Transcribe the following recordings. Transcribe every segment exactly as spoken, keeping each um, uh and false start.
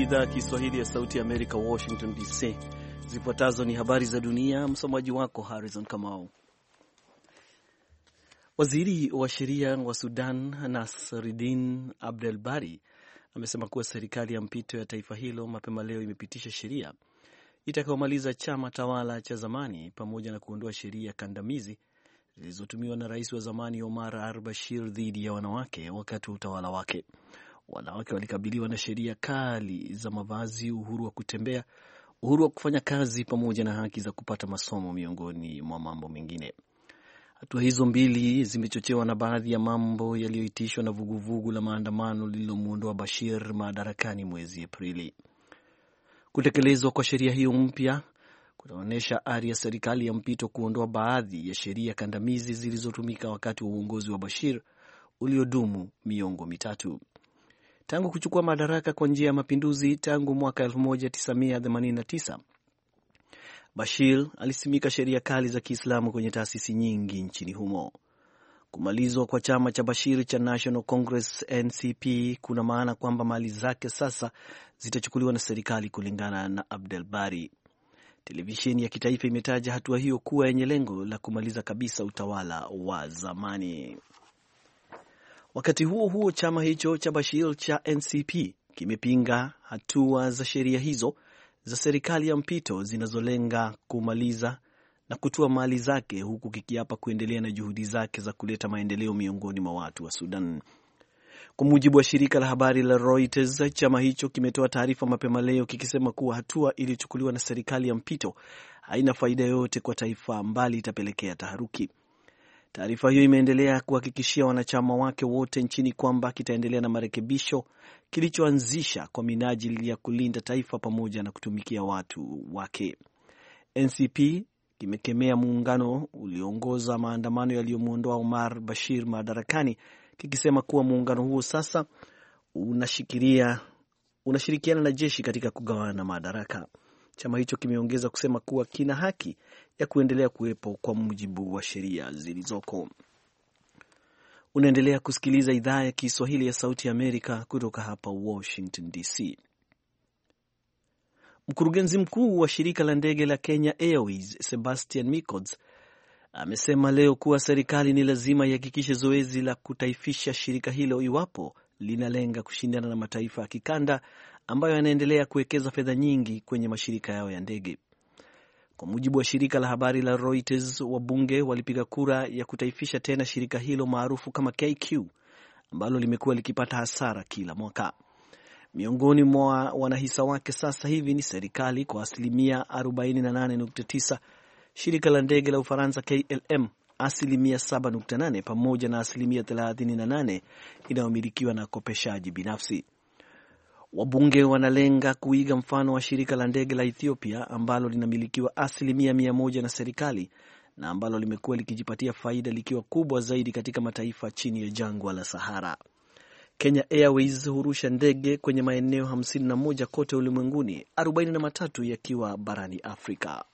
idhaa ya Kiswahili ya Sauti ya Amerika, Washington D C. Zifuatazo ni habari za dunia, msomaji wako Harrison Kamau. Waziri wa sheria wa Sudan, Nasruddin Abdel Bari, amesema kuwa serikali ya mpito ya taifa hilo mapema leo imepitisha sheria itakayomaliza chama tawala cha zamani pamoja na kuondoa sheria kandamizi zilizotumiwa na rais wa zamani Omar al-Bashir dhidi ya wanawake wakati wa utawala wake. Wanawake walikabiliwa na sheria kali za mavazi, uhuru wa kutembea, uhuru wa kufanya kazi pamoja na haki za kupata masomo miongoni mwa mambo mengine. Hatua hizo mbili zimechochewa na baadhi ya mambo yaliyoitishwa na vuguvugu la maandamano lililomuondoa Bashir madarakani mwezi Aprili. Kutekelezwa kwa sheria hiyo mpya kunaonyesha ari ya serikali ya mpito kuondoa baadhi ya sheria kandamizi zilizotumika wakati wa uongozi wa Bashir uliodumu miongo mitatu. Tangu kuchukua madaraka kwa njia ya mapinduzi tangu mwaka elfu moja tisa mia themanini na tisa, Bashir alisimika sheria kali za Kiislamu kwenye taasisi nyingi nchini humo. Kumalizwa kwa chama cha Bashir cha National Congress N C P kuna maana kwamba mali zake sasa zitachukuliwa na serikali, kulingana na Abdel Bari. Televisheni ya kitaifa imetaja hatua hiyo kuwa yenye lengo la kumaliza kabisa utawala wa zamani. Wakati huo huo, chama hicho cha Bashir cha N C P kimepinga hatua za sheria hizo za serikali ya mpito zinazolenga kumaliza na kutua mali zake, huku kikiapa kuendelea na juhudi zake za kuleta maendeleo miongoni mwa watu wa Sudan. Kwa mujibu wa shirika la habari la Reuters, chama hicho kimetoa taarifa mapema leo kikisema kuwa hatua iliyochukuliwa na serikali ya mpito haina faida yoyote kwa taifa, mbali itapelekea taharuki. Taarifa hiyo imeendelea kuhakikishia wanachama wake wote nchini kwamba kitaendelea na marekebisho kilichoanzisha kwa minajili ya kulinda taifa pamoja na kutumikia watu wake. N C P kimekemea muungano ulioongoza maandamano yaliyomuondoa Omar Bashir madarakani, kikisema kuwa muungano huo sasa unashikilia unashirikiana na jeshi katika kugawana madaraka. Chama hicho kimeongeza kusema kuwa kina haki ya kuendelea kuwepo kwa mujibu wa sheria zilizoko. Unaendelea kusikiliza idhaa ya Kiswahili ya Sauti ya Amerika kutoka hapa Washington D C. Mkurugenzi mkuu wa shirika la ndege la Kenya Airways, Sebastian Mikods, amesema leo kuwa serikali ni lazima ihakikishe zoezi la kutaifisha shirika hilo iwapo linalenga kushindana na mataifa ya kikanda ambayo yanaendelea kuwekeza fedha nyingi kwenye mashirika yao ya ndege. Kwa mujibu wa shirika la habari la Reuters, wabunge walipiga kura ya kutaifisha tena shirika hilo maarufu kama K Q ambalo limekuwa likipata hasara kila mwaka. Miongoni mwa wanahisa wake sasa hivi ni serikali kwa asilimia arobaini na nane nukta tisa, shirika la ndege la Ufaransa K L M asilimia saba nukta nane pamoja na asilimia thelathini na nane inayomilikiwa na kopeshaji binafsi. Wabunge wanalenga kuiga mfano wa shirika la ndege la Ethiopia ambalo linamilikiwa asilimia mia moja na serikali na ambalo limekuwa likijipatia faida likiwa kubwa zaidi katika mataifa chini ya jangwa la Sahara. Kenya Airways hurusha ndege kwenye maeneo hamsini na moja kote ulimwenguni, arobaini na matatu yakiwa barani Afrika.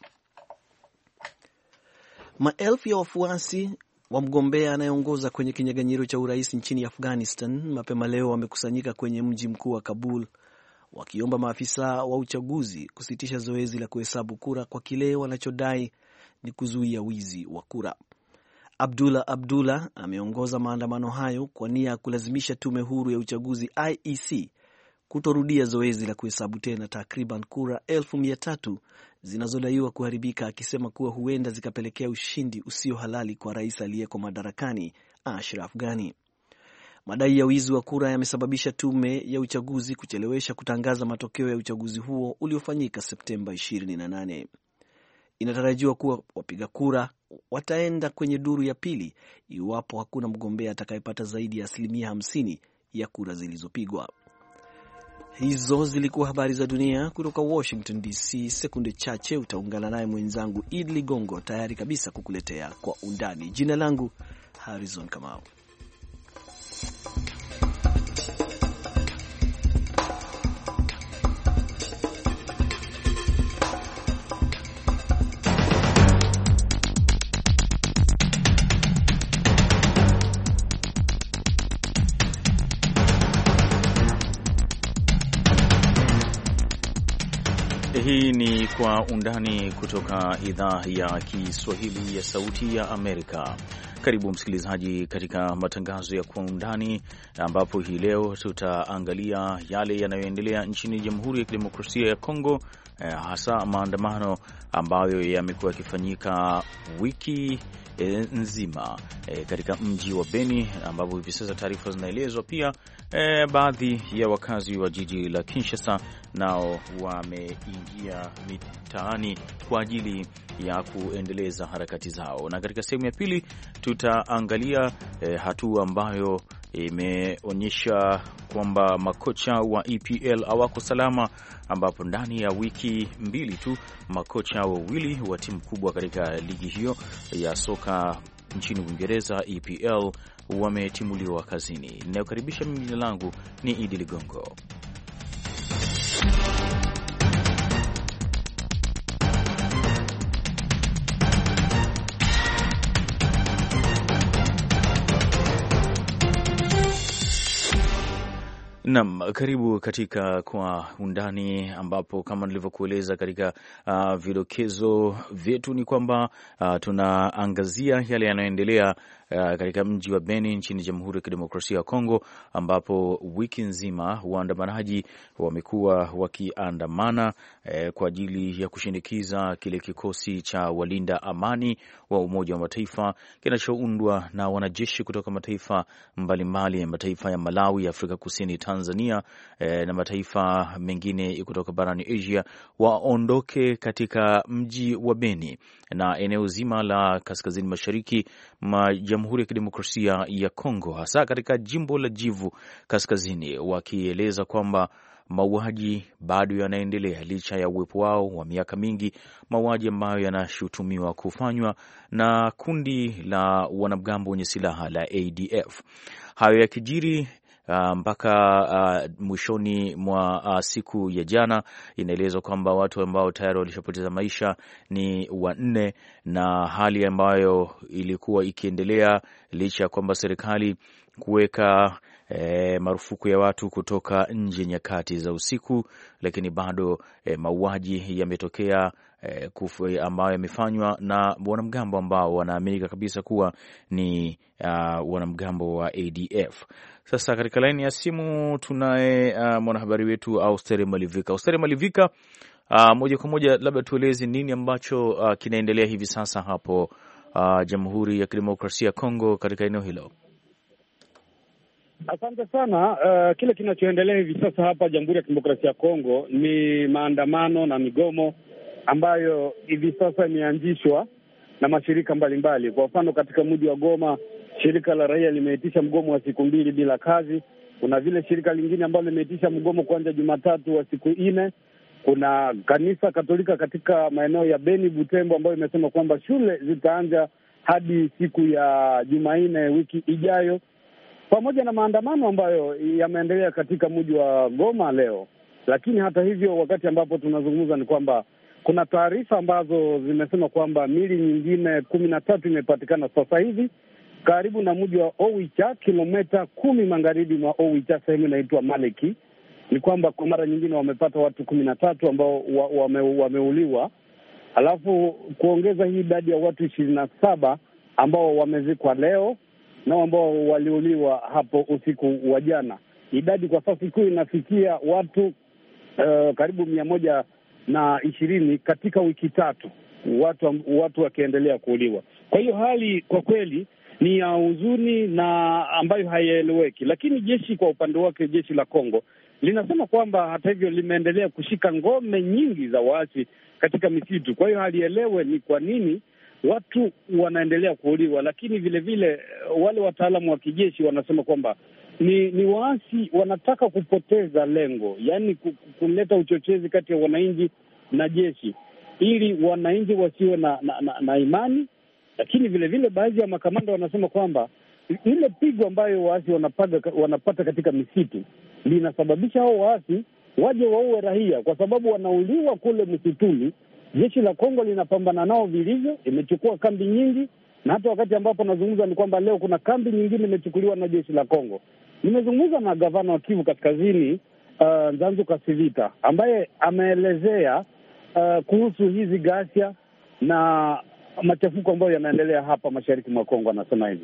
Maelfu ya wafuasi wa mgombea anayeongoza kwenye kinyang'anyiro cha urais nchini Afghanistan mapema leo wamekusanyika kwenye mji mkuu wa Kabul wakiomba maafisa wa uchaguzi kusitisha zoezi la kuhesabu kura kwa kile wanachodai ni kuzuia wizi wa kura. Abdullah Abdullah ameongoza maandamano hayo kwa nia ya kulazimisha tume huru ya uchaguzi I E C kutorudia zoezi la kuhesabu tena takriban kura elfu mia tatu zinazodaiwa kuharibika, akisema kuwa huenda zikapelekea ushindi usio halali kwa rais aliyeko madarakani Ashraf Ghani. Madai ya wizi wa kura yamesababisha tume ya uchaguzi kuchelewesha kutangaza matokeo ya uchaguzi huo uliofanyika Septemba ishirini na nane. Inatarajiwa kuwa wapiga kura wataenda kwenye duru ya pili iwapo hakuna mgombea atakayepata zaidi ya asilimia hamsini ya kura zilizopigwa. Hizo zilikuwa habari za dunia kutoka Washington D C. Sekunde chache utaungana naye mwenzangu Idli Ligongo, tayari kabisa kukuletea kwa undani. Jina langu Harrison Kamau. Hii ni Kwa Undani kutoka idhaa ya Kiswahili ya Sauti ya Amerika. Karibu msikilizaji katika matangazo ya Kwa Undani, ambapo hii leo tutaangalia yale yanayoendelea nchini Jamhuri ya Kidemokrasia ya Kongo, eh, hasa maandamano ambayo yamekuwa yakifanyika wiki E, nzima e, katika mji wa Beni, ambapo hivi sasa taarifa zinaelezwa pia e, baadhi ya wakazi wa jiji la Kinshasa nao wameingia mitaani kwa ajili ya kuendeleza harakati zao. Na katika sehemu ya pili tutaangalia e, hatua ambayo imeonyesha kwamba makocha wa E P L hawako salama, ambapo ndani ya wiki mbili tu makocha wawili wa timu kubwa katika ligi hiyo ya soka nchini Uingereza, E P L, wametimuliwa kazini. Ninayokaribisha mimi, jina langu ni Idi Ligongo. Naam, karibu katika Kwa Undani, ambapo kama nilivyokueleza katika uh, vidokezo vyetu ni kwamba uh, tunaangazia yale yanayoendelea Uh, katika mji wa Beni nchini Jamhuri ya Kidemokrasia ya Kongo, ambapo wiki nzima waandamanaji wamekuwa wakiandamana eh, kwa ajili ya kushinikiza kile kikosi cha walinda amani wa Umoja wa Mataifa kinachoundwa na wanajeshi kutoka mataifa mbalimbali, mataifa ya Malawi, Afrika Kusini, Tanzania eh, na mataifa mengine kutoka barani Asia, waondoke katika mji wa Beni na eneo zima la kaskazini mashariki ma Jamhuri ya Kidemokrasia ya Kongo, hasa katika jimbo la Kivu Kaskazini, wakieleza kwamba mauaji bado yanaendelea licha ya uwepo wao wa miaka mingi, mauaji ambayo yanashutumiwa kufanywa na kundi la wanamgambo wenye silaha la A D F. Hayo yakijiri Uh, mpaka uh, mwishoni mwa uh, siku ya jana, inaelezwa kwamba watu ambao tayari walishapoteza maisha ni wanne, na hali ambayo ilikuwa ikiendelea licha ya kwamba serikali kuweka eh, marufuku ya watu kutoka nje nyakati za usiku, lakini bado eh, mauaji yametokea eh, ambayo yamefanywa na wanamgambo ambao wanaaminika kabisa kuwa ni uh, wanamgambo wa A D F. Sasa katika laini ya simu tunaye uh, mwanahabari wetu Austeri Malivika. Austeri Malivika, uh, moja kwa moja, labda tueleze nini ambacho uh, kinaendelea hivi sasa hapo uh, Jamhuri ya Kidemokrasia ya Kongo katika eneo hilo. Asante sana. Uh, kile kinachoendelea hivi sasa hapa Jamhuri ya Kidemokrasia ya Kongo ni maandamano na migomo ambayo hivi sasa imeanzishwa na mashirika mbalimbali mbali. Kwa mfano katika mji wa Goma, shirika la raia limeitisha mgomo wa siku mbili bila kazi. Kuna vile shirika lingine ambalo limeitisha mgomo kuanzia Jumatatu wa siku nne. Kuna kanisa Katolika katika maeneo ya Beni, Butembo, ambayo imesema kwamba shule zitaanza hadi siku ya Jumanne wiki ijayo, pamoja na maandamano ambayo yameendelea katika mji wa Goma leo. Lakini hata hivyo, wakati ambapo tunazungumza ni kwamba kuna taarifa ambazo zimesema kwamba mili nyingine kumi na tatu imepatikana sasa hivi karibu na mji wa Owicha, kilomita kumi magharibi mwa Owicha, sehemu inaitwa Maleki. Ni kwamba kwa mara nyingine wamepata watu kumi na tatu ambao wame, wameuliwa, alafu kuongeza hii idadi ya watu ishirini na saba ambao wamezikwa leo na ambao waliuliwa hapo usiku wa jana. Idadi kwa sasa iko inafikia watu uh, karibu mia moja na ishirini katika wiki tatu, watu watu wakiendelea kuuliwa. Kwa hiyo hali kwa kweli ni ya huzuni na ambayo haieleweki, lakini jeshi kwa upande wake, jeshi la Kongo linasema kwamba hata hivyo limeendelea kushika ngome nyingi za waasi katika misitu. Kwa hiyo halielewe ni kwa nini watu wanaendelea kuuliwa, lakini vile vile wale wataalamu wa kijeshi wanasema kwamba ni ni waasi wanataka kupoteza lengo, yaani kuleta uchochezi kati ya wananchi na jeshi ili wananchi wasiwe na, na, na, na imani. Lakini vile vile baadhi ya makamanda wanasema kwamba ile pigo ambayo waasi wanapata, wanapata katika misitu linasababisha hao waasi waje waue raia, kwa sababu wanauliwa kule msituni. Jeshi la Kongo linapambana nao vilivyo, imechukua kambi nyingi, na hata wakati ambapo nazungumza ni kwamba leo kuna kambi nyingine imechukuliwa na jeshi la Kongo. Nimezungumza na gavana wa Kivu Kaskazini, uh, Nzanzu Kasivita, ambaye ameelezea uh, kuhusu hizi ghasia na machafuko ambayo yanaendelea hapa mashariki mwa Kongo. Anasema hivi: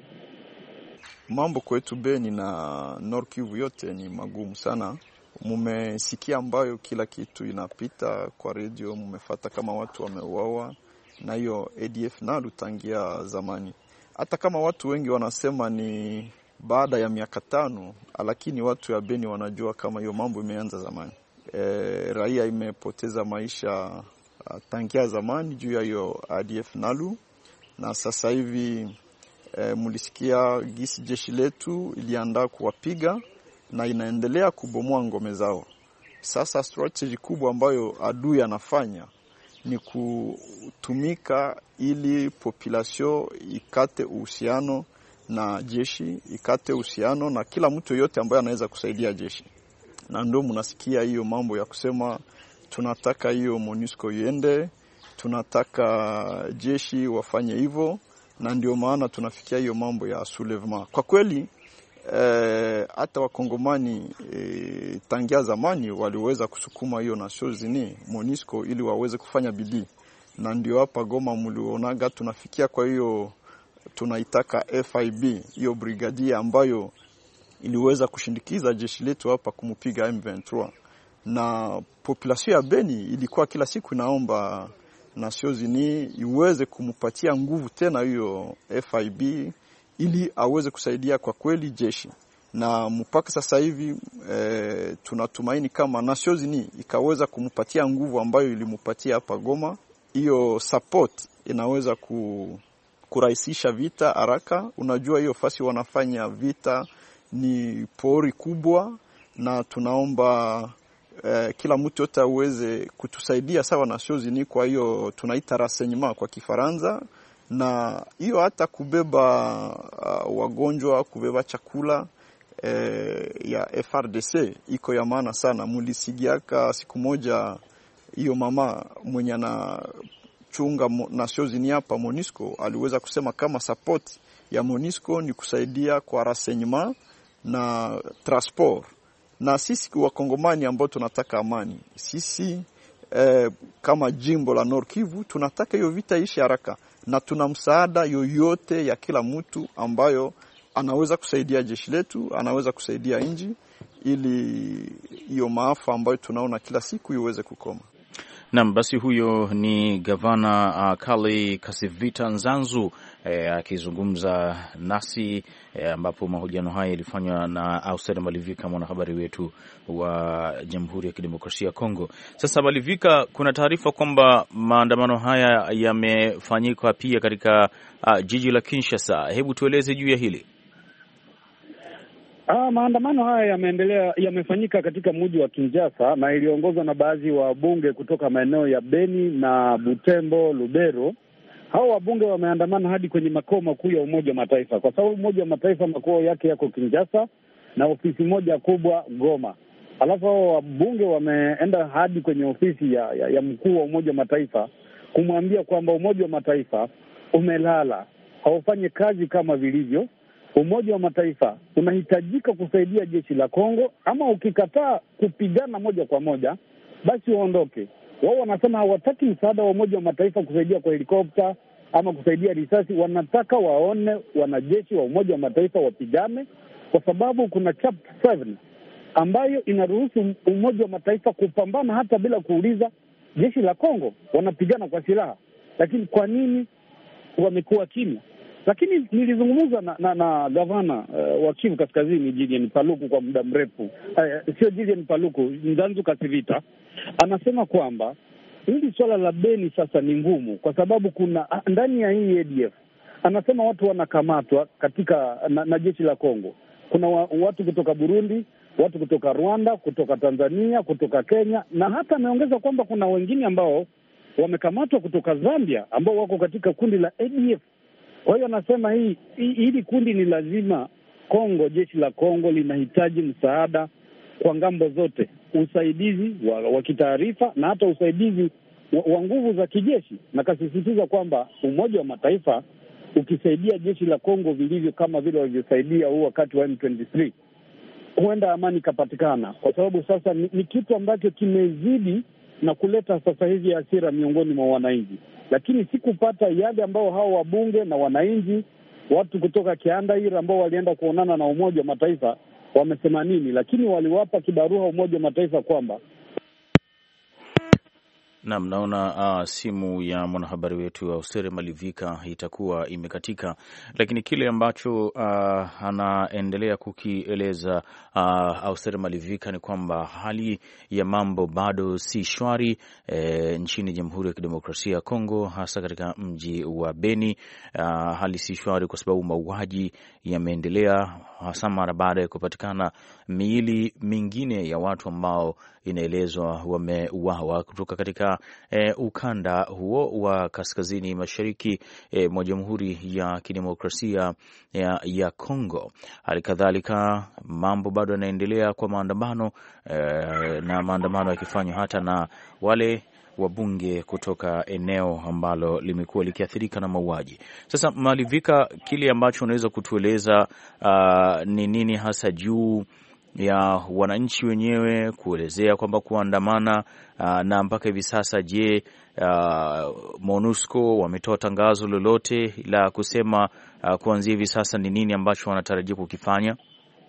mambo kwetu Beni na Nord Kivu yote ni magumu sana. Mumesikia ambayo kila kitu inapita kwa radio, mumefata kama watu wameuawa na hiyo A D F nalu tangia zamani. Hata kama watu wengi wanasema ni baada ya miaka tano, lakini watu ya Beni wanajua kama hiyo mambo imeanza zamani. E, raia imepoteza maisha tangia zamani juu ya hiyo A D F nalu, na sasa hivi e, mulisikia gisi jeshi letu iliandaa kuwapiga na inaendelea kubomoa ngome zao. Sasa strategy kubwa ambayo adui anafanya ni kutumika ili population ikate uhusiano na jeshi, ikate uhusiano na kila mtu yote ambaye anaweza kusaidia jeshi. Na ndio mnasikia hiyo mambo ya kusema tunataka hiyo MONUSCO iende, tunataka jeshi wafanye hivyo, na ndio maana tunafikia hiyo mambo ya soulèvement. Kwa kweli eh, hata wakongomani eh, tangia zamani waliweza kusukuma hiyo Nations Unies MONUSCO ili waweze kufanya bidii, na ndio hapa Goma mlionaga tunafikia. Kwa hiyo tunaitaka F I B, hiyo brigadia ambayo iliweza kushindikiza jeshi letu hapa kumupiga M ishirini na tatu, na population ya Beni ilikuwa kila siku inaomba Nations Unies iweze kumupatia nguvu tena hiyo F I B ili aweze kusaidia kwa kweli jeshi. Na mpaka sasa hivi e, tunatumaini kama Nations Unies ikaweza kumupatia nguvu ambayo ilimupatia hapa Goma, hiyo support inaweza ku, kurahisisha vita haraka. Unajua hiyo fasi wanafanya vita ni pori kubwa, na tunaomba eh, kila mtu yote aweze kutusaidia sawa na shozi. Kwa hiyo tunaita renseignement kwa Kifaransa, na hiyo hata kubeba uh, wagonjwa, kubeba chakula eh, ya F R D C iko ya maana sana. Mulisigiaka siku moja hiyo mama mwenye ana chunga na shozi hapa MONUSCO aliweza kusema kama support ya MONUSCO ni kusaidia kwa renseignement na transport. Na sisi wakongomani ambao tunataka amani, sisi eh, kama jimbo la Nord Kivu tunataka hiyo vita ishi haraka, na tuna msaada yoyote ya kila mtu ambayo anaweza kusaidia jeshi letu, anaweza kusaidia nchi, ili hiyo maafa ambayo tunaona kila siku iweze kukoma. Naam, basi huyo ni Gavana uh, Kale Kasivita Nzanzu akizungumza eh, nasi eh, ambapo mahojiano haya yalifanywa na Auster Malivika, mwanahabari wetu wa Jamhuri ya Kidemokrasia ya Kongo. Sasa Malivika, kuna taarifa kwamba maandamano haya yamefanyika pia katika uh, jiji la Kinshasa. Hebu tueleze juu ya hili. Ah, maandamano haya yameendelea yamefanyika katika mji wa Kinshasa na iliongozwa na baadhi wa wabunge kutoka maeneo ya Beni na Butembo, Lubero. Hao wabunge wameandamana hadi kwenye makao makuu ya Umoja wa Mataifa, kwa sababu Umoja wa Mataifa makao yake yako Kinshasa na ofisi moja kubwa Goma. Alafu hao wabunge wameenda hadi kwenye ofisi ya, ya, ya mkuu wa Umoja wa Mataifa kumwambia kwamba Umoja wa Mataifa umelala, haufanye kazi kama vilivyo. Umoja wa Mataifa unahitajika kusaidia jeshi la Kongo, ama ukikataa kupigana moja kwa moja basi waondoke. Wao wanasema hawataki msaada wa Umoja wa Mataifa kusaidia kwa helikopta ama kusaidia risasi. Wanataka waone wanajeshi wa Umoja wa Mataifa wapigane, kwa sababu kuna chapter saba ambayo inaruhusu Umoja wa Mataifa kupambana hata bila kuuliza jeshi la Kongo. Wanapigana kwa silaha, lakini kwa nini wamekuwa kimya? Lakini nilizungumza na, na, na gavana uh, wa Kivu Kaskazini Julien Paluku kwa muda mrefu. Uh, sio Julien Paluku, Nzanzu Kasivita. Anasema kwamba hili swala la Beni sasa ni ngumu kwa sababu kuna ndani ya hii A D F, anasema watu wanakamatwa katika na, na jeshi la Kongo. Kuna wa, watu kutoka Burundi, watu kutoka Rwanda, kutoka Tanzania, kutoka Kenya, na hata ameongeza kwamba kuna wengine ambao wamekamatwa kutoka Zambia ambao wako katika kundi la A D F. Kwa hiyo anasema hii hili kundi ni lazima Kongo, jeshi la Kongo linahitaji msaada kwa ngambo zote, usaidizi wa, wa kitaarifa na hata usaidizi wa, wa nguvu za kijeshi. Na kasisitiza kwamba Umoja wa Mataifa ukisaidia jeshi la Kongo vilivyo kama vile walivyosaidia huu wakati wa M ishirini na tatu, huenda amani ikapatikana, kwa sababu sasa ni, ni kitu ambacho kimezidi na kuleta sasa hivi hasira miongoni mwa wananchi, lakini sikupata yale ambao hao wabunge na wananchi, watu kutoka Kiandaira ambao walienda kuonana na Umoja wa Mataifa wamesema nini, lakini waliwapa kibarua Umoja wa Mataifa kwamba Naam, naona uh, simu ya mwanahabari wetu Austere Malivika itakuwa imekatika, lakini kile ambacho uh, anaendelea kukieleza uh, Austere Malivika ni kwamba hali ya mambo bado si shwari eh, nchini Jamhuri ya Kidemokrasia ya Kongo, hasa katika mji wa Beni. Uh, hali si shwari kwa sababu mauaji yameendelea, hasa mara baada ya kupatikana miili mingine ya watu ambao inaelezwa wameuawa kutoka katika e, ukanda huo wa kaskazini mashariki e, mwa Jamhuri ya Kidemokrasia ya, ya Kongo. Hali kadhalika mambo bado yanaendelea kwa maandamano e, na maandamano yakifanywa hata na wale wabunge kutoka eneo ambalo limekuwa likiathirika na mauaji. Sasa Malivika, kile ambacho unaweza kutueleza ni nini hasa juu ya wananchi wenyewe kuelezea kwamba kuandamana uh, na mpaka hivi sasa, je, uh, MONUSCO wametoa tangazo lolote la kusema uh, kuanzia hivi sasa ni nini ambacho wanatarajia kukifanya?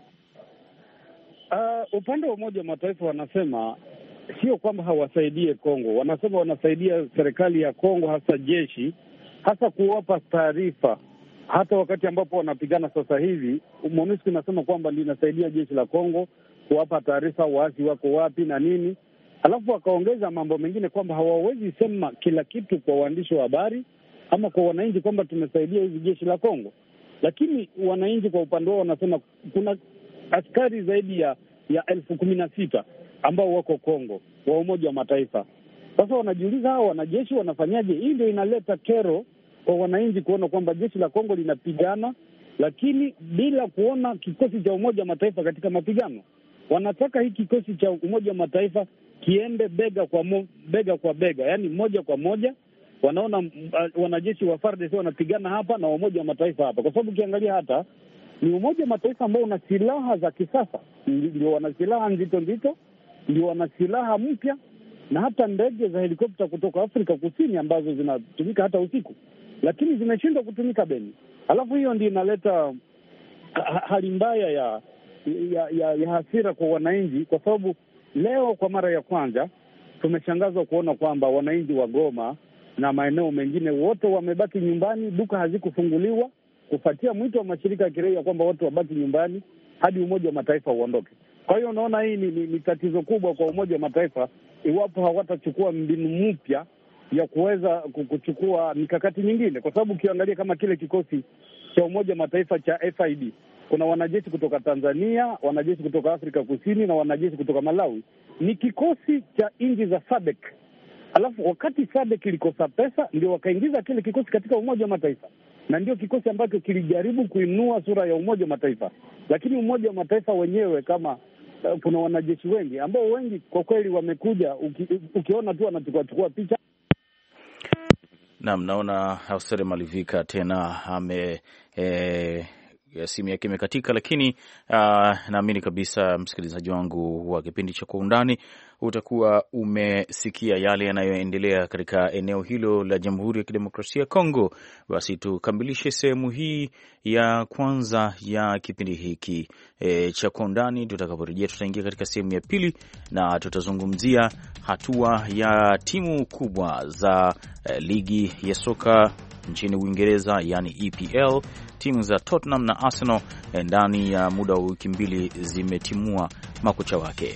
Uh, upande wa Umoja wa Mataifa wanasema sio kwamba hawasaidie Kongo, wanasema wanasaidia serikali ya Kongo, hasa jeshi, hasa kuwapa taarifa. Hata wakati ambapo wanapigana sasa hivi, MONUSCO inasema kwamba ndio inasaidia jeshi la Kongo kuwapa taarifa waasi wako wapi na nini. Alafu wakaongeza mambo mengine kwamba hawawezi sema kila kitu kwa waandishi wa habari ama kwa wananchi kwamba tumesaidia hivi jeshi la Kongo. Lakini wananchi kwa upande wao wanasema kuna askari zaidi ya ya elfu kumi na sita ambao wako Kongo wa Umoja wa Mataifa. Sasa wanajiuliza hao wanajeshi wanafanyaje? Hii ndio inaleta kero kwa wananchi kuona kwamba jeshi la Kongo linapigana, lakini bila kuona kikosi cha Umoja wa Mataifa katika mapigano. Wanataka hii kikosi cha Umoja wa Mataifa kiende bega kwa mo, bega kwa bega, yani moja kwa moja. Wanaona uh, wanajeshi wa F A R D C wanapigana hapa na Umoja wa Mataifa hapa, kwa sababu ukiangalia hata ni Umoja wa Mataifa ambao una silaha za kisasa, ndio wana silaha nzito nzito, ndio wana silaha mpya, na hata ndege za helikopta kutoka Afrika Kusini ambazo zinatumika hata usiku, lakini zimeshindwa kutumika Beni. Alafu hiyo ndio inaleta hali mbaya ya ya, ya ya hasira kwa wananchi, kwa sababu leo kwa mara ya kwanza tumeshangazwa kuona kwamba wananchi wa Goma na maeneo mengine wote wamebaki nyumbani, duka hazikufunguliwa kufuatia mwito wa mashirika ya kiraia kwamba watu wabaki nyumbani hadi Umoja wa Mataifa uondoke. Kwa hiyo unaona hii ni, ni, ni tatizo kubwa kwa Umoja wa Mataifa iwapo hawatachukua mbinu mpya ya kuweza kuchukua mikakati mingine, kwa sababu ukiangalia kama kile kikosi cha Umoja wa Mataifa cha F I D, kuna wanajeshi kutoka Tanzania, wanajeshi kutoka Afrika Kusini na wanajeshi kutoka Malawi. Ni kikosi cha nchi za S A D C. Alafu wakati S A D C ilikosa pesa, ndio wakaingiza kile kikosi katika Umoja wa Mataifa, na ndio kikosi ambacho kilijaribu kuinua sura ya Umoja wa Mataifa. Lakini Umoja wa Mataifa wenyewe kama uh, kuna wanajeshi wengi ambao wengi kwa kweli wamekuja, uki, ukiona tu wanachukua chukua picha. Naam, naona Austere Malivika tena ame eh, simu yake imekatika, lakini uh, naamini kabisa msikilizaji wangu wa kipindi cha Kwa Undani utakuwa umesikia yale yanayoendelea katika eneo hilo la Jamhuri ya Kidemokrasia ya Kongo. Basi tukamilishe sehemu hii ya kwanza ya kipindi hiki e, cha Kwa Undani. Tutakaporejea tutaingia katika sehemu ya pili na tutazungumzia hatua ya timu kubwa za e, ligi ya soka nchini Uingereza, yani E P L. Timu za Tottenham na Arsenal ndani ya muda wa wiki mbili zimetimua makocha wake.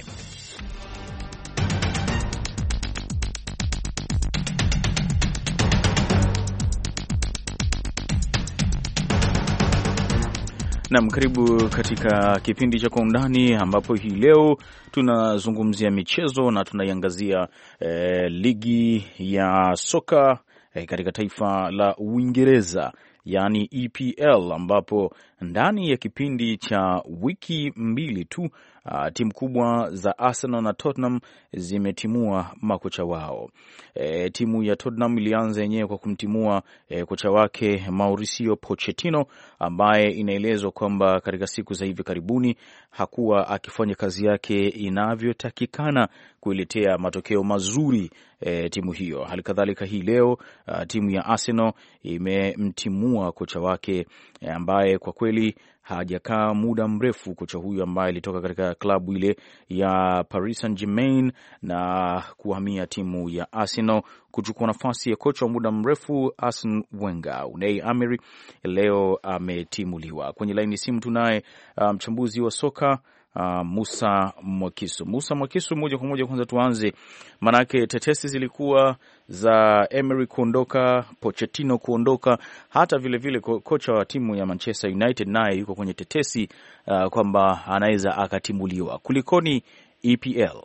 Naam, karibu katika kipindi cha Kwa Undani, ambapo hii leo tunazungumzia michezo na tunaiangazia eh, ligi ya soka eh, katika taifa la Uingereza yaani E P L, ambapo ndani ya kipindi cha wiki mbili tu Uh, timu kubwa za Arsenal na Tottenham zimetimua makocha wao. E, timu ya Tottenham ilianza yenyewe kwa kumtimua e, kocha wake Mauricio Pochettino, ambaye inaelezwa kwamba katika siku za hivi karibuni hakuwa akifanya kazi yake inavyotakikana kuiletea matokeo mazuri e, timu hiyo. Halikadhalika hii leo uh, timu ya Arsenal imemtimua kocha wake e, ambaye kwa kweli hajakaa muda mrefu. Kocha huyu ambaye alitoka katika klabu ile ya Paris Saint-Germain na kuhamia timu ya Arsenal kuchukua nafasi ya kocha wa muda mrefu Arsene Wenger. Unai Emery leo ametimuliwa. Kwenye laini simu tunaye mchambuzi um, wa soka Uh, Musa Mwakisu. Musa Mwakisu, moja kwa moja, kwanza tuanze, manake tetesi zilikuwa za Emery kuondoka, Pochettino kuondoka, hata vile vile ko kocha wa timu ya Manchester United naye yuko kwenye tetesi uh, kwamba anaweza akatimuliwa. Kulikoni E P L?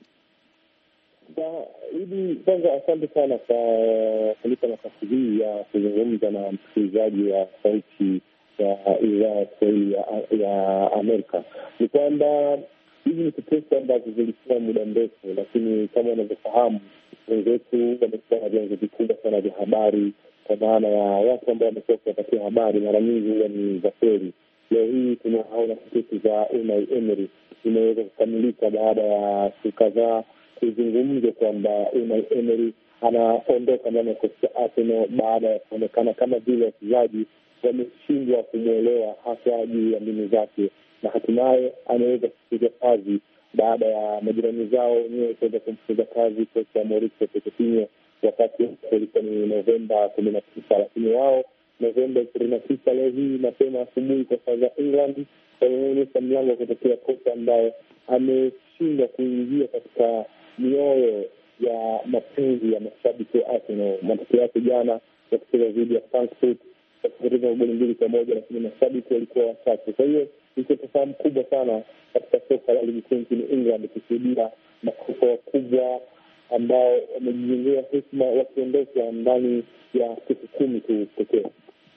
Hivi kwanza asante sana kwa kunipa nafasi hii ya kuzungumza na msikilizaji wa sauti ya idhaa ya Kiswahili ya, ya Amerika. Ni kwamba hizi ni tetesi ambazo zilikuwa muda mrefu, lakini kama unavyofahamu wenzetu wamekuwa na vyanzo vikubwa sana vya habari, kwa maana ya watu ambao wamekuwa kuwapatia habari mara nyingi huwa ni za kweli. Leo hii tunaona tetesi za Unai Emery imeweza kukamilika baada ya siku kadhaa kuzungumza kwamba Unai Emery anaondoka ndani ya kocha Arsenal baada ya kuonekana kama vile wachezaji wameshindwa kumwelewa hasa juu ya mbinu zake, na hatimaye ameweza kufuza kazi baada ya majirani zao wenyewe kuweza kumfuza kazi kocha Mauricio Pochettino wakati ulikuwa ni Novemba kumi na tisa, lakini wao Novemba ishirini na tisa leo hii mapema asubuhi kwa saa za England wameonyesha mlango wa kutokea kocha ambaye ameshindwa kuingia katika mioyo ya mapenzi ya mashabiki wa Arsenal. Matokeo yake jana ya kucheza dhidi ya Frankfurt kupoteza magoli mbili kwa moja, lakini mashabiki walikuwa wachache. Kwa hiyo ni tofahamu kubwa sana katika soka la ligi kuu nchini England kushuhudia makocha wakubwa ambao wamejijengea heshima wakiondoka ndani ya siku kumi tu pekee.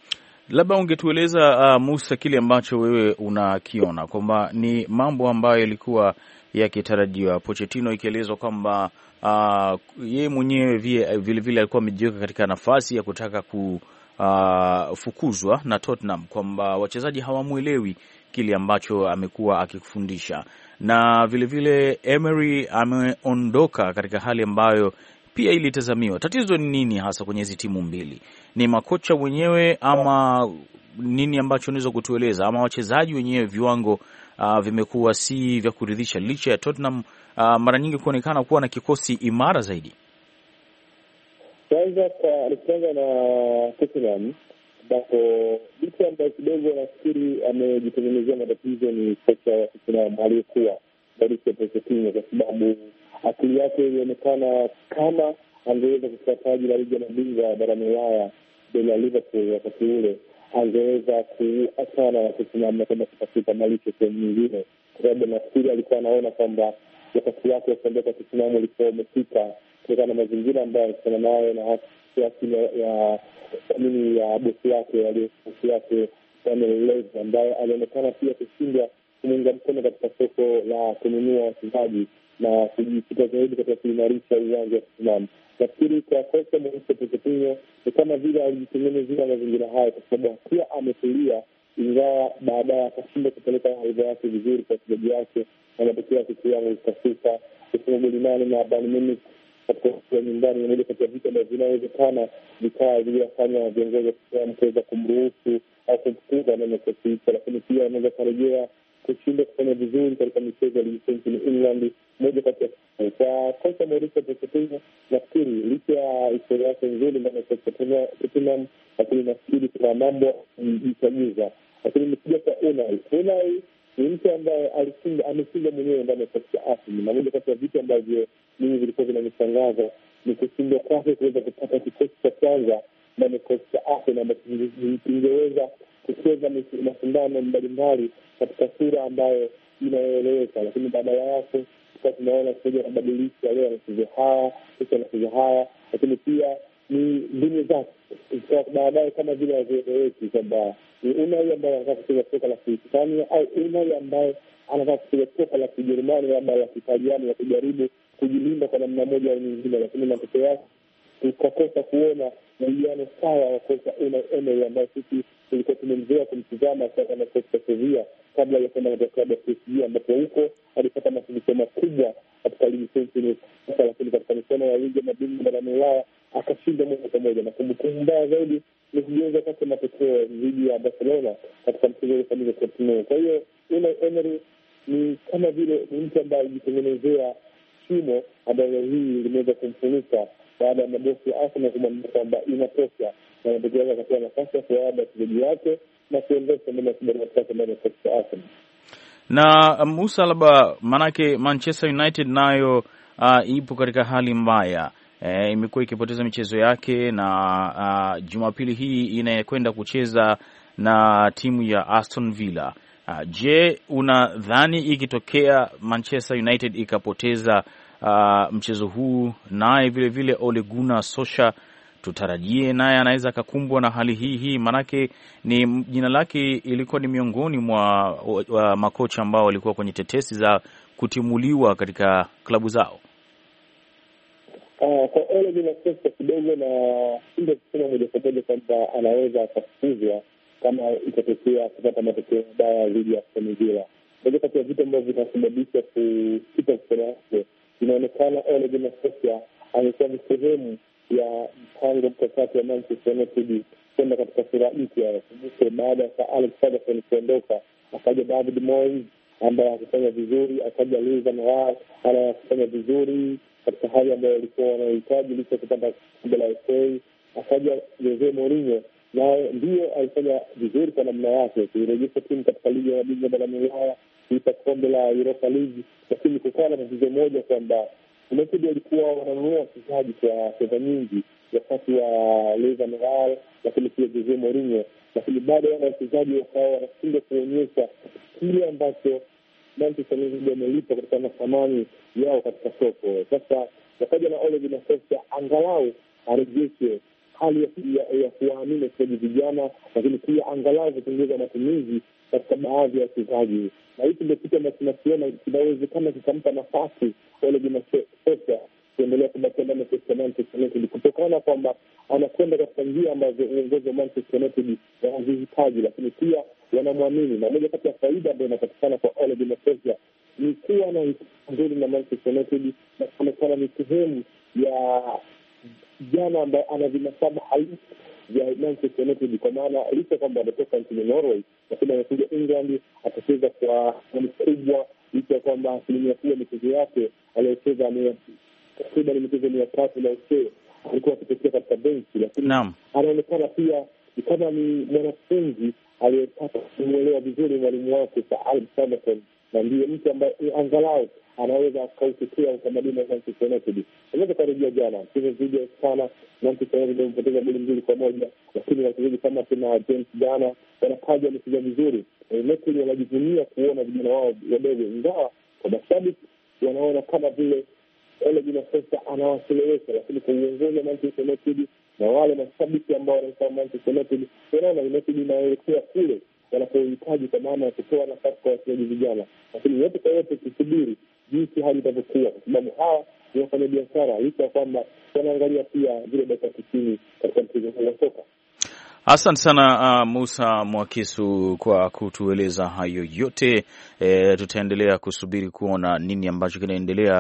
Labda ungetueleza uh, Musa, kile ambacho wewe unakiona kwamba ni mambo ambayo yalikuwa yakitarajiwa, Pochettino ikielezwa kwamba uh, yeye mwenyewe vile vile alikuwa amejiweka katika nafasi ya kutaka ku Uh, fukuzwa na Tottenham, kwamba wachezaji hawamuelewi kile ambacho amekuwa akifundisha, na vile vile Emery ameondoka katika hali ambayo pia ilitazamiwa. Tatizo ni nini hasa kwenye hizi timu mbili? Ni makocha wenyewe ama nini ambacho unaweza kutueleza, ama wachezaji wenyewe viwango uh, vimekuwa si vya kuridhisha, licha ya Tottenham uh, mara nyingi kuonekana kuwa na kikosi imara zaidi? Kwanza alikianza na Tottenham, ambapo mtu ambaye kidogo nafikiri amejitengenezea matatizo ni kocha wa Tottenham aliyekuwa Mauricio Pochettino, kwa sababu akili yake ilionekana kama angeweza kuchukua taji la ligi ya mabingwa barani Ulaya mbele ya Liverpool wakati ule, angeweza kuachana na Tottenham na kwenda kutafuta malisho sehemu nyingine, kwa sababu nafikiri alikuwa anaona kwamba wakati wake wa kuondoka Tottenham ulikuwa umefika kutokana na mazingira ambayo alikutana nayo na kiasi ya amini ya bosi yake aliyobosi yake Levy, ambaye alionekana pia kushindwa kumuunga mkono katika soko la kununua wachezaji na kujikita zaidi katika kuimarisha uwanja wa Tottenham. Nafikiri kwa kocha Mauricio Pochettino ni kama vile alijitengenezea mazingira hayo, kwa sababu pia ametulia, ingawa baadaye akashindwa kupeleka haidha yake vizuri kwa wachezaji wake, na matokeo yake kiwango kikashuka kufunga goli nane na Bayern Munich katika nyumbani. Ni moja kati ya vitu ambavyo vinawezekana vikaa vilivyofanya viongozi wa kuweza kumruhusu au kumfukuza ndani ya kikosi hicho, lakini pia anaweza kurejea kushinda kufanya vizuri katika michezo ya ligi kuu nchini England. Moja kati ya kwa kocha Mauricio Pochettino, nafikiri licha ya historia yake nzuri ndani ya Tottenham, lakini nafikiri kuna mambo yitagiza. Lakini nikija kwa Unai, Unai ni mtu ambaye alishinda ameshinda mwenyewe ndani ya kocha Arsenal, na moja kati ya vitu ambavyo mimi vilikuwa vinanishangaza ni kushindwa kwake kuweza kupata kikosi cha kwanza ndani ya kocha Arsenal, ambacho ingeweza kucheza mashindano mbalimbali katika sura ambayo inaeleweka. Lakini badala yake tunaona sasa anabadilisha, leo anacheza haya, kesho anacheza haya, lakini pia ni mbinu zake baadaye, kama vile hazieleweki kwamba ni Unai ambaye anataka kucheza soka la Kihispania au Unai ambaye anataka kucheza soka la Kijerumani labda la Kitaliani, ya kujaribu kujilinda kwa namna moja au nyingine, lakini matokeo yake tukakosa kuona uwiano sawa wa kocha Unai Emery ambaye sisi tulikuwa tumemzoea kumtizama kama kocha Sevilla kabla ya kwenda katika klabu ya P S G, ambapo huko alipata mafanikio makubwa katika ligi kuu, lakini katika michuano ya ligi ya mabingwa barani Ulaya akashinda moja kwa moja, na kumbukumbu mbaya zaidi ni kugeuza kati matokeo dhidi ya Barcelona katika mchezo uliofanyika kwa timu. Kwa hiyo Unai Emery ni kama vile ni mtu ambaye alijitengenezea shimo ambayo hii limeweza kumfunika baada ya mabosi ya Arsenal kumwambia kwamba inatosha, na matokeo yake akapewa nafasi ya kuwaada wachezaji wake na kuendesha mbele ya kibarua chake ndani ya kocha Arsenal. Na Musa, labda manake Manchester United nayo uh, ipo katika hali mbaya. E, imekuwa ikipoteza michezo yake na uh, Jumapili hii inakwenda kucheza na timu ya Aston Villa. Uh, je, unadhani ikitokea Manchester United ikapoteza uh, mchezo huu, naye vile vile Ole Gunnar Solskjaer tutarajie naye anaweza akakumbwa na hali hii hii? Manake ni jina lake ilikuwa ni miongoni mwa wa makocha ambao walikuwa kwenye tetesi za kutimuliwa katika klabu zao. Uh, kwa Ole Gunnar Solskjaer kidogo na ndio kusema moja kwa moja kwamba anaweza akafukuzwa kama itatokea kupata matokeo mabaya dhidi ya Aston Villa. Moja kati ya vitu ambavyo vinasababisha kupita kusema yake, inaonekana Ole Gunnar Solskjaer amekuwa ni sehemu ya mpango mkakati wa Manchester United kwenda katika sura mpya. Baada ya Alex Ferguson kuondoka, akaja David Moyes ambaye hakufanya vizuri, akaja Louis van Gaal ambaye hakufanya vizuri katika hali ambayo walikuwa wanahitaji licha kupata kombe la F A, akaja Jose Mourinho naye ndiyo alifanya vizuri kwa namna yake kuirejesha timu katika ligi ya mabingwa barani Ulaya, kuipa kombe la Europa League, lakini kukawa na tatizo moja kwamba United walikuwa wananunua wachezaji kwa fedha nyingi wakati wa Louis van Gaal, lakini pia Jose Mourinho, lakini bado wana wachezaji wakawa wanashindwa kuonyesha kile ambacho Manchester United wamelipa katika thamani yao katika soko. Sasa wakaja na Ole Gunnar Solskjaer angalau arejeshe hali ya, ya, ya kuwaamini wachezaji vijana, lakini pia angalau kupunguza matumizi katika baadhi ya wachezaji, na hiki ndio kitu ambacho tunakiona kinawezekana kikampa nafasi Ole Gunnar Solskjaer kuendelea kubakia ndani ya Manchester United, kutokana kwamba anakwenda katika njia ambazo uongozi wa Manchester United wanazihitaji, lakini pia wanamwamini. Na moja kati ya faida ambayo inapatikana kwa Ole Gunnar Solskjaer ni kuwa na nzuri na Manchester United na kuonekana ni sehemu ya jana ambaye ana vinasaba halisi vya Manchester United, kwa maana licha kwamba anatoka nchini Norway, lakini anakuja England atacheza kwa hali kubwa, licha kwamba asilimia kubwa michezo yake aliyocheza ni takriban michezo mia tatu na ushe alikuwa akitokea katika benchi, lakini anaonekana pia kama ni mwanafunzi aliyepata kumwelewa vizuri mwalimu wake Sir Alex Ferguson, na ndiye mtu ambaye angalau anaweza akautetea utamaduni wa Manchester United. Unaweza karejea jana mchezo dhidi ya sana Manchester United wamepoteza goli mbili kwa moja, lakini wachezaji kama kina James Garner wanakaja wamecheza vizuri. United wanajivunia kuona vijana wao wadogo, ingawa kwa mashabiki wanaona kama vile Ole Gunnar Solskjaer anawachelewesha, lakini kwa uongozi wa Manchester United na wale mashabiki ambao wanaitwa Manchester United wanaona United inaelekea kule wanapohitaji, kwa maana ya kutoa nafasi kwa wachezaji vijana. Lakini yote kwa yote tusubiri jinsi hali itavyokuwa, kwa sababu hawa ni wafanya biashara, licha ya kwamba wanaangalia pia vile dakika tisini katika mchezo huu wa soka. Asante sana uh, Musa Mwakisu kwa kutueleza hayo yote. E, tutaendelea kusubiri kuona nini ambacho kinaendelea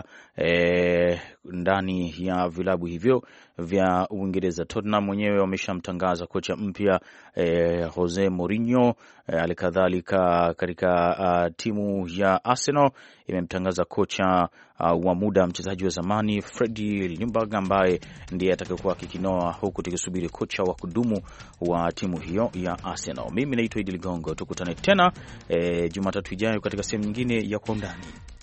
e, ndani ya vilabu hivyo vya Uingereza. Tottenham mwenyewe wameshamtangaza kocha mpya e, Jose Mourinho. Alikadhalika e, katika uh, timu ya Arsenal imemtangaza kocha uh, wa muda mchezaji wa zamani Freddie Ljungberg ambaye ndiye atakayekuwa akikinoa, huku tukisubiri kocha wa kudumu wa timu hiyo ya Arsenal. Mimi naitwa Idi Ligongo, tukutane tena e, Jumatatu ijayo katika sehemu nyingine ya Kwa Undani.